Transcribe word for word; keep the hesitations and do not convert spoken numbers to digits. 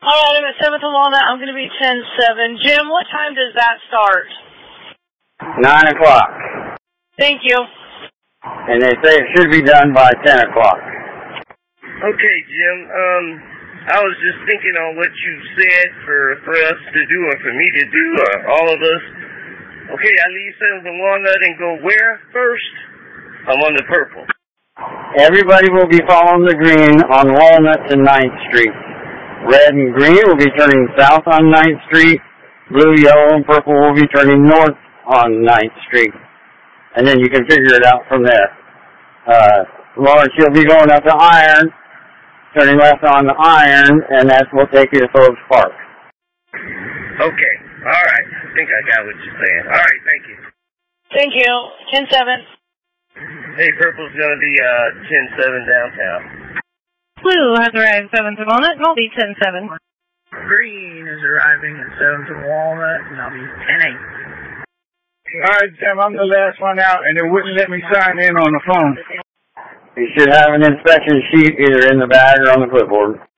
Alright, I'm at seventh and Walnut. I'm going to be ten seven. Jim, what time does that start? nine o'clock. Thank you. And they say it should be done by ten o'clock. Okay, Jim. Um, I was just thinking on what you said for, for us to do or for me to do or all of us. Okay, I leave seventh and Walnut and go where first? I'm on the purple. Everybody will be following the green on Walnut and ninth Street. Red and green will be turning south on ninth Street. Blue, yellow, and purple will be turning north on ninth Street. And then you can figure it out from there. Uh, Lawrence, you'll be going up to Iron, turning left on the Iron, and that will take you to Phillips Park. Okay. All right. I think I got what you're saying. All right. Thank you. Thank you. ten seven. Hey, purple's going to be uh, ten seven downtown. Blue has arrived seventh and Walnut, and I'll be ten seven. Green is arriving at seventh and Walnut, and I'll be ten eight. All right, Tim, I'm the last one out, and it wouldn't let me sign in on the phone. You should have an inspection sheet either in the bag or on the clipboard.